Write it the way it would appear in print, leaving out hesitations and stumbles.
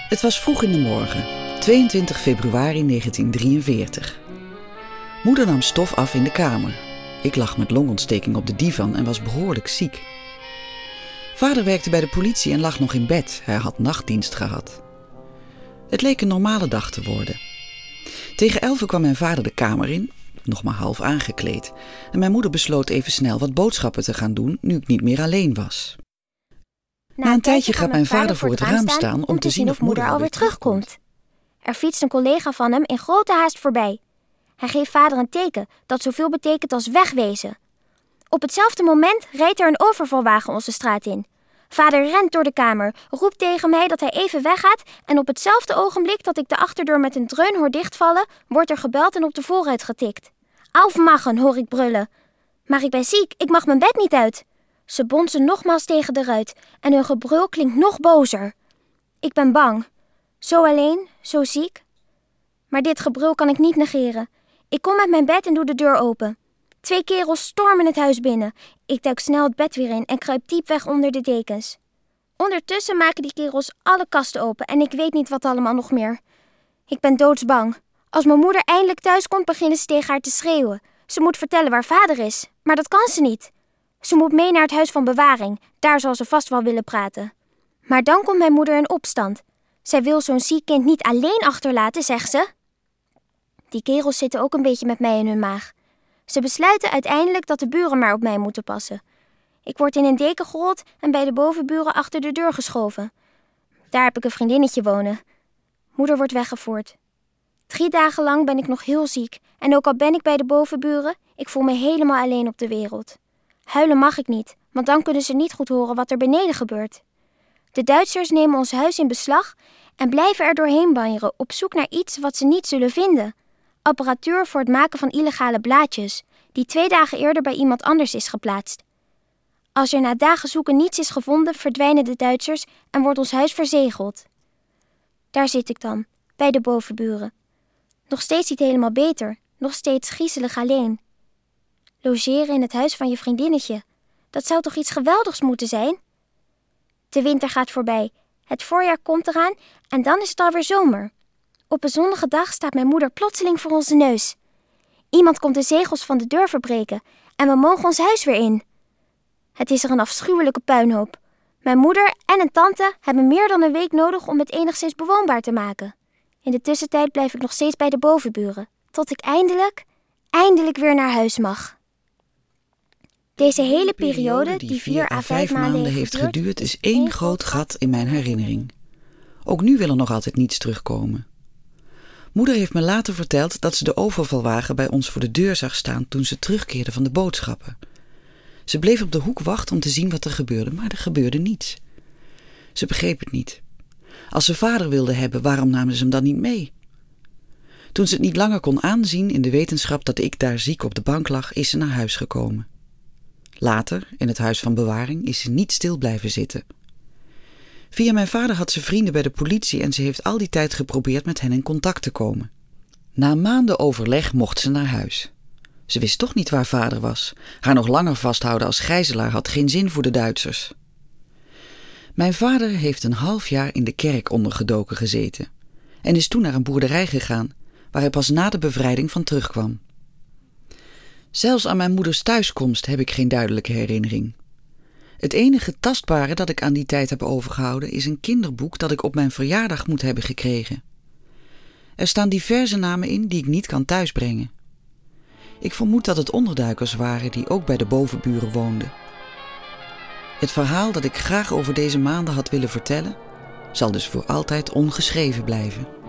Het was vroeg in de morgen, 22 februari 1943. Moeder nam stof af in de kamer. Ik lag met longontsteking op de divan en was behoorlijk ziek. Vader werkte bij de politie en lag nog in bed. Hij had nachtdienst gehad. Het leek een normale dag te worden. Tegen 11 kwam mijn vader de kamer in, nog maar half aangekleed. En mijn moeder besloot even snel wat boodschappen te gaan doen, nu ik niet meer alleen was. Na een tijdje gaat mijn vader voor het raam staan om te zien of moeder alweer terugkomt. Er fietst een collega van hem in grote haast voorbij. Hij geeft vader een teken dat zoveel betekent als wegwezen. Op hetzelfde moment rijdt er een overvalwagen onze straat in. Vader rent door de kamer, roept tegen mij dat hij even weggaat en op hetzelfde ogenblik dat ik de achterdeur met een dreun hoor dichtvallen, wordt er gebeld en op de voorruit getikt. Aufmachen, hoor ik brullen. Maar ik ben ziek, ik mag mijn bed niet uit. Ze bonzen nogmaals tegen de ruit en hun gebrul klinkt nog bozer. Ik ben bang. Zo alleen, zo ziek. Maar dit gebrul kan ik niet negeren. Ik kom uit mijn bed en doe de deur open. 2 kerels stormen het huis binnen. Ik duik snel het bed weer in en kruip diep weg onder de dekens. Ondertussen maken die kerels alle kasten open en ik weet niet wat allemaal nog meer. Ik ben doodsbang. Als mijn moeder eindelijk thuis komt, beginnen ze tegen haar te schreeuwen. Ze moet vertellen waar vader is, maar dat kan ze niet. Ze moet mee naar het huis van bewaring. Daar zal ze vast wel willen praten. Maar dan komt mijn moeder in opstand. Zij wil zo'n ziek kind niet alleen achterlaten, zegt ze. Die kerels zitten ook een beetje met mij in hun maag. Ze besluiten uiteindelijk dat de buren maar op mij moeten passen. Ik word in een deken gerold en bij de bovenburen achter de deur geschoven. Daar heb ik een vriendinnetje wonen. Moeder wordt weggevoerd. 3 dagen lang ben ik nog heel ziek. En ook al ben ik bij de bovenburen, ik voel me helemaal alleen op de wereld. Huilen mag ik niet, want dan kunnen ze niet goed horen wat er beneden gebeurt. De Duitsers nemen ons huis in beslag en blijven er doorheen banjeren op zoek naar iets wat ze niet zullen vinden. Apparatuur voor het maken van illegale blaadjes, die 2 dagen eerder bij iemand anders is geplaatst. Als er na dagen zoeken niets is gevonden, verdwijnen de Duitsers en wordt ons huis verzegeld. Daar zit ik dan, bij de bovenburen. Nog steeds niet helemaal beter, nog steeds griezelig alleen. Logeren in het huis van je vriendinnetje, dat zou toch iets geweldigs moeten zijn? De winter gaat voorbij, het voorjaar komt eraan en dan is het alweer zomer. Op een zonnige dag staat mijn moeder plotseling voor onze neus. Iemand komt de zegels van de deur verbreken en we mogen ons huis weer in. Het is er een afschuwelijke puinhoop. Mijn moeder en een tante hebben meer dan een week nodig om het enigszins bewoonbaar te maken. In de tussentijd blijf ik nog steeds bij de bovenburen, tot ik eindelijk weer naar huis mag. Deze hele periode, die 4 à 5 maanden heeft geduurd, is één groot gat in mijn herinnering. Ook nu wil er nog altijd niets terugkomen. Moeder heeft me later verteld dat ze de overvalwagen bij ons voor de deur zag staan toen ze terugkeerde van de boodschappen. Ze bleef op de hoek wachten om te zien wat er gebeurde, maar er gebeurde niets. Ze begreep het niet. Als ze vader wilde hebben, waarom namen ze hem dan niet mee? Toen ze het niet langer kon aanzien in de wetenschap dat ik daar ziek op de bank lag, is ze naar huis gekomen. Later, in het huis van bewaring, is ze niet stil blijven zitten. Via mijn vader had ze vrienden bij de politie en ze heeft al die tijd geprobeerd met hen in contact te komen. Na maanden overleg mocht ze naar huis. Ze wist toch niet waar vader was. Haar nog langer vasthouden als gijzelaar had geen zin voor de Duitsers. Mijn vader heeft een half jaar in de kerk ondergedoken gezeten en is toen naar een boerderij gegaan, waar hij pas na de bevrijding van terugkwam. Zelfs aan mijn moeders thuiskomst heb ik geen duidelijke herinnering. Het enige tastbare dat ik aan die tijd heb overgehouden is een kinderboek dat ik op mijn verjaardag moet hebben gekregen. Er staan diverse namen in die ik niet kan thuisbrengen. Ik vermoed dat het onderduikers waren die ook bij de bovenburen woonden. Het verhaal dat ik graag over deze maanden had willen vertellen, zal dus voor altijd ongeschreven blijven.